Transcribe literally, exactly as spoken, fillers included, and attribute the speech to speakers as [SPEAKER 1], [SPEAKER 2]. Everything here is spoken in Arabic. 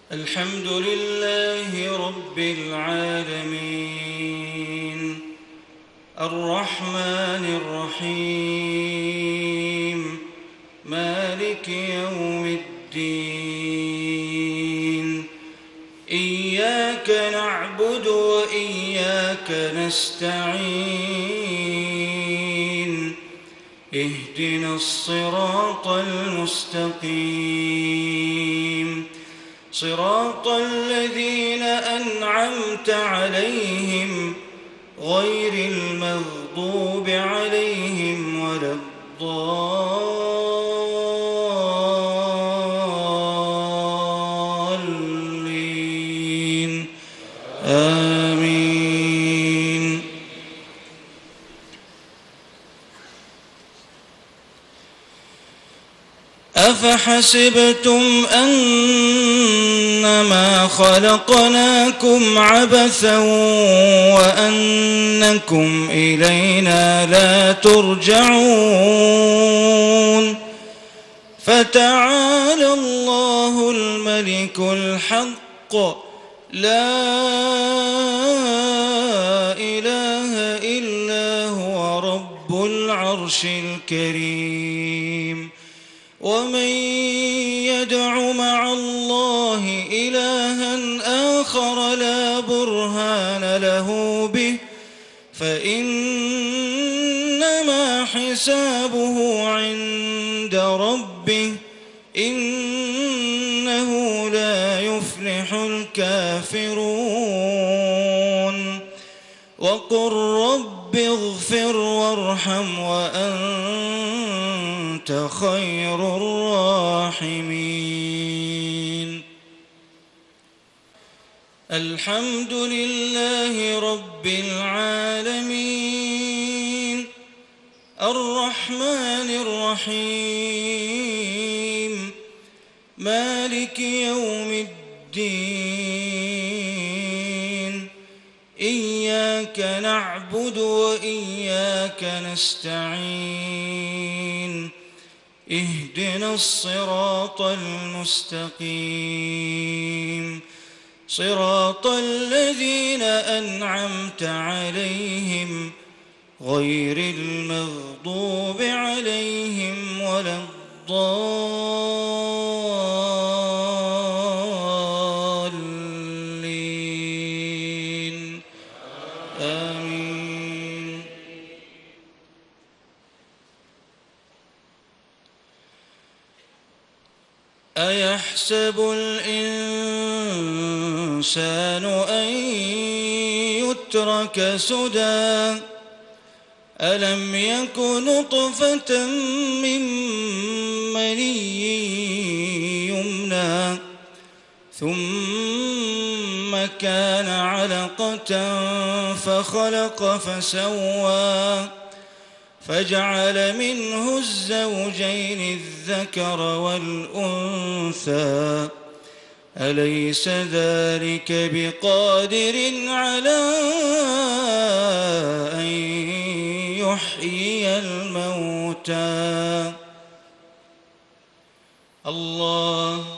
[SPEAKER 1] الحمد لله رب العالمين الرحمن الرحيم مالك يوم الدين إياك نعبد وإياك نستعين اهدنا الصراط المستقيم صراط الذين أنعمت عليهم غير المغضوب عليهم ولا الضالين آمين. أفحسبتم أنما خلقناكم عبثا وأنكم إلينا لا ترجعون فتعالى الله الملك الحق لا إله إلا هو رب العرش الكريم. ومن يدع مع الله إلها آخر لا برهان له به فإنما حسابه عند ربه إنه لا يفلح الكافرون. وقل رب اغفر وارحم وأنت خير الراحمين. الحمد لله رب العالمين الرحمن الرحيم مالك يوم الدين إياك نعبد وإياك نستعين اهدنا الصراط المستقيم صراط الذين أنعمت عليهم غير المغضوب عليهم ولا الضالين آمين. أيحسب الإنسان أن يترك سدى ألم يك نطفة من مني يمنى ثم كان علقة فخلق فسوى فجعل منه الزوجين الذكر والأنثى أليس ذلك بقادر على أن يحيي الموتى الله